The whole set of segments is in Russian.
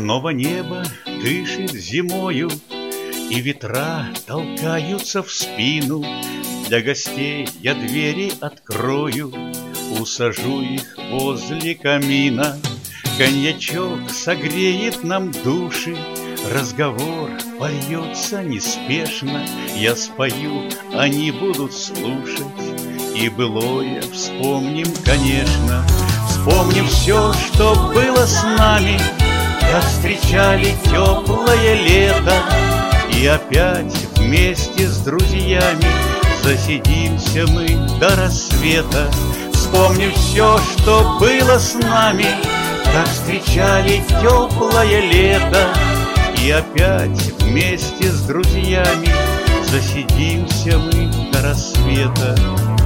Снова небо дышит зимою, и ветра толкаются в спину. Для гостей я двери открою, усажу их возле камина. Коньячок согреет нам души, разговор польется неспешно. Я спою, они будут слушать, и былое вспомним, конечно. Вспомним все, что было с нами, как встречали теплое лето. И опять вместе с друзьями засидимся мы до рассвета. Вспомним все, что было с нами, как встречали теплое лето. И опять вместе с друзьями засидимся мы до рассвета.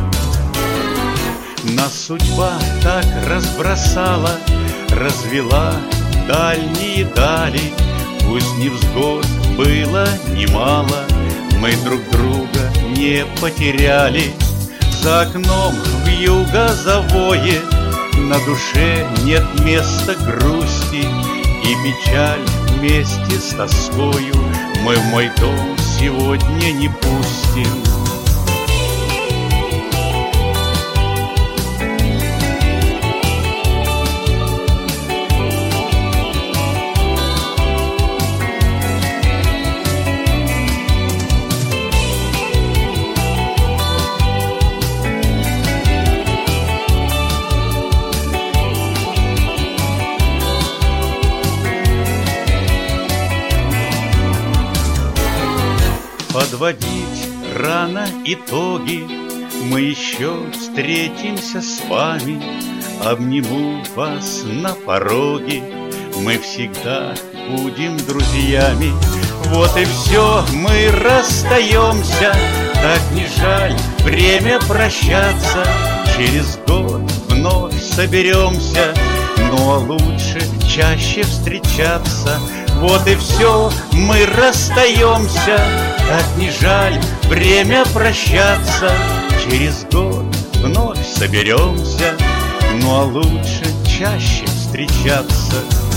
Нас судьба так разбросала, развела дальние дали. Пусть невзгод было немало, мы друг друга не потеряли. За окном вьюга завоет, на душе нет места грусти. И печаль вместе с тоскою мы в мой дом сегодня не пустим. Подводить рано итоги, мы еще встретимся с вами. Обниму вас на пороге, мы всегда будем друзьями. Вот и все, мы расстаемся, так не жаль время прощаться. Через год вновь соберемся, ну а лучше чаще встречаться. Вот и все, мы расстаемся, так не жаль время прощаться. Через год вновь соберемся, ну а лучше чаще встречаться.